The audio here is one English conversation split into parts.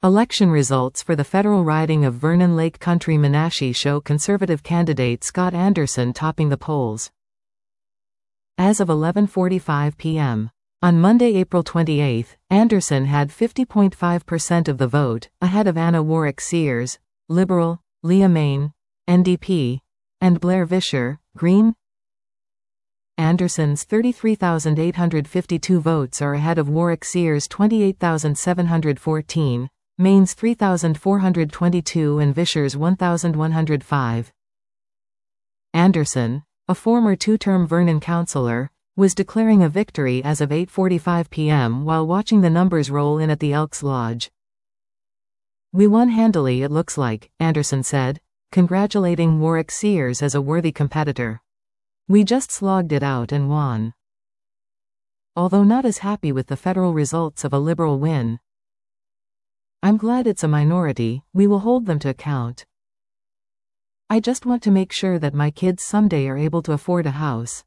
Election results for the federal riding of Vernon Lake Country Menashe show Conservative candidate Scott Anderson topping the polls. As of 11:45 p.m. on Monday, April 28, Anderson had 50.5% of the vote, ahead of Anna Warwick Sears, Liberal, Leah Main, NDP, and Blair Vischer, Green. Anderson's 33,852 votes are ahead of Warwick Sears' 28,714, Main's 3,422 and Vischer's 1,105. Anderson, a former two-term Vernon councillor, was declaring a victory as of 8:45 p.m. while watching the numbers roll in at the Elks Lodge. "We won handily, it looks like," Anderson said, congratulating Warwick Sears as a worthy competitor. "We just slogged it out and won." Although not as happy with the federal results of a Liberal win, "I'm glad it's a minority, we will hold them to account. I just want to make sure that my kids someday are able to afford a house."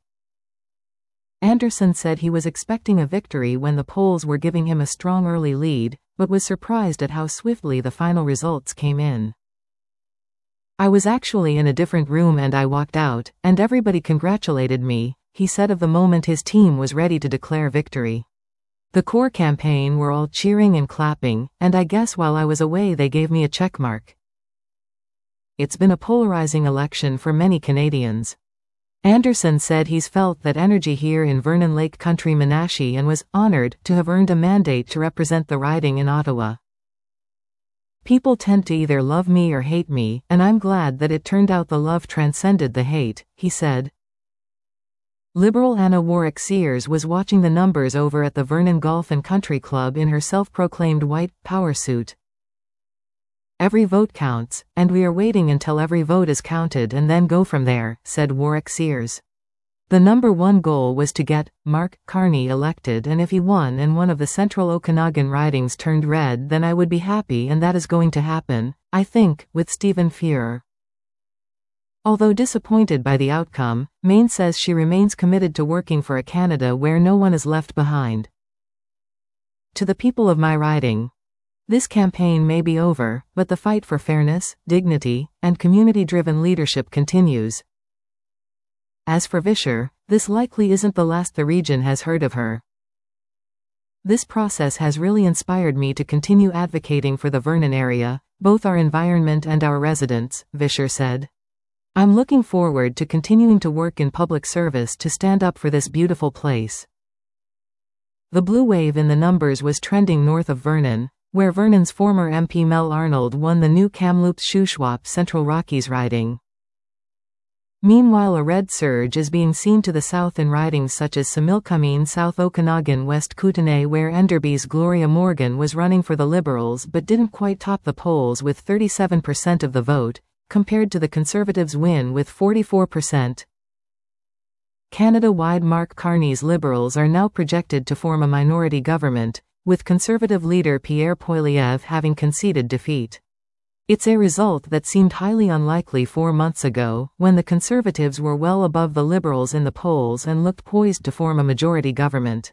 Anderson said he was expecting a victory when the polls were giving him a strong early lead, but was surprised at how swiftly the final results came in. "I was actually in a different room and I walked out, and everybody congratulated me," he said of the moment his team was ready to declare victory. "The core campaign were all cheering and clapping, and I guess while I was away they gave me a checkmark." It's been a polarizing election for many Canadians. Anderson said he's felt that energy here in Vernon Lake Country Menashe and was honored to have earned a mandate to represent the riding in Ottawa. "People tend to either love me or hate me, and I'm glad that it turned out the love transcended the hate," he said. Liberal Anna Warwick Sears was watching the numbers over at the Vernon Golf and Country Club in her self-proclaimed white power suit. "Every vote counts, and we are waiting until every vote is counted and then go from there," said Warwick Sears. "The number one goal was to get Mark Carney elected, and if he won and one of the central Okanagan ridings turned red, then I would be happy, and that is going to happen, I think, with Stephen Fuhrer." Although disappointed by the outcome, Main says she remains committed to working for a Canada where no one is left behind. "To the people of my riding, this campaign may be over, but the fight for fairness, dignity, and community-driven leadership continues. As for Vischer, this likely isn't the last the region has heard of her. This process has really inspired me to continue advocating for the Vernon area, both our environment and our residents," Vischer said. "I'm looking forward to continuing to work in public service to stand up for this beautiful place." The blue wave in the numbers was trending north of Vernon, where Vernon's former MP Mel Arnold won the new Kamloops-Shuswap Central Rockies riding. Meanwhile, a red surge is being seen to the south in ridings such as Similkameen, South Okanagan, West Kootenay, where Enderby's Gloria Morgan was running for the Liberals but didn't quite top the polls with 37% of the vote, compared to the Conservatives' win with 44%. Canada-wide, Mark Carney's Liberals are now projected to form a minority government, with Conservative leader Pierre Poilievre having conceded defeat. It's a result that seemed highly unlikely 4 months ago, when the Conservatives were well above the Liberals in the polls and looked poised to form a majority government.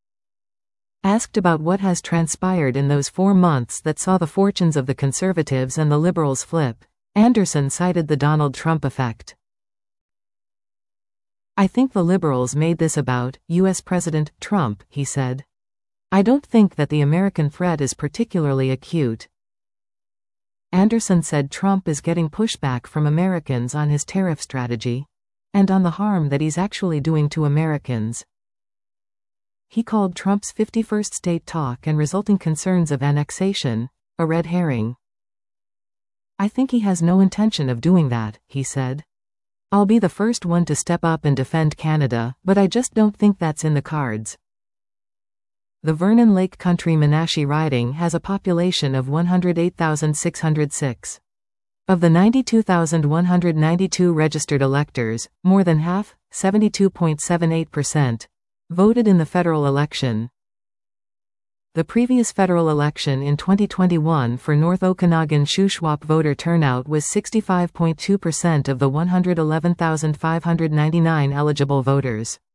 Asked about what has transpired in those 4 months that saw the fortunes of the Conservatives and the Liberals flip, Anderson cited the Donald Trump effect. "I think the Liberals made this about U.S. President Trump," he said. "I don't think that the American threat is particularly acute." Anderson said Trump is getting pushback from Americans on his tariff strategy, and on the harm that he's actually doing to Americans. He called Trump's 51st state talk and resulting concerns of annexation a red herring. "I think he has no intention of doing that," he said. "I'll be the first one to step up and defend Canada, but I just don't think that's in the cards." The Vernon Lake Country Menashe riding has a population of 108,606. Of the 92,192 registered electors, more than half, 72.78%, voted in the federal election. The previous federal election in 2021 for North Okanagan Shuswap voter turnout was 65.2% of the 111,599 eligible voters.